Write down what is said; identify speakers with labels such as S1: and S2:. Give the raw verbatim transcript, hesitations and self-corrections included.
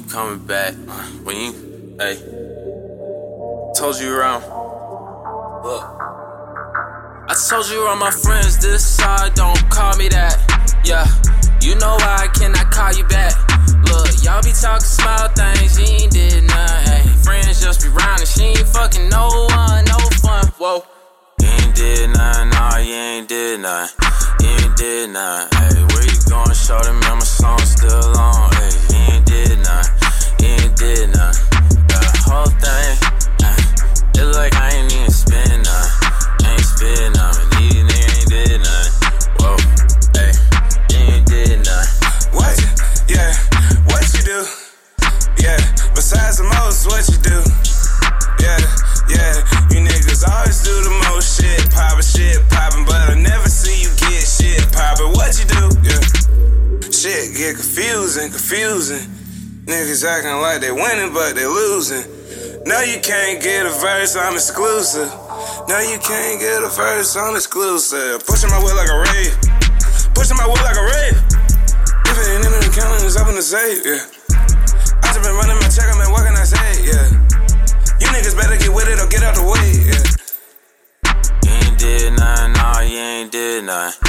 S1: coming back. When you, hey, told you around. Look, I told you around my friends this side, don't call me that. Yeah, you know why I cannot call you back. Look, y'all be talking small things, you ain't did nothing. Ay, friends just be roundin', she ain't fucking no one, no fun. Whoa, you ain't did nothing, nah, you ain't did nothing. You ain't did nothing. Ay, where you going, shorty, man, my song's still on. Ay, you ain't did nothing, you ain't did nothing. The whole thing, ay, it look like I ain't even spend nothing. Ain't spend nothing, these niggas ain't did nothing. Whoa, ay, you ain't did nothing.
S2: What? Yeah, what you do? Yeah, besides the most, what you do? Yeah, yeah, you niggas always do the most shit, poppin' shit, poppin', but I never see you get shit poppin'. What you do? Yeah, shit get confusing, confusing. Niggas acting like they winning, but they losing. No, you can't get a verse, I'm exclusive. No, you can't get a verse, I'm exclusive. Pushing my wheel like a rave, pushing my wheel like a rave. Even in the counting is up in the safe, yeah. I just been running my check, man, what can I say, yeah. You niggas better get with it or get out the way, yeah.
S1: You ain't did nothing, nah, you ain't did nothing.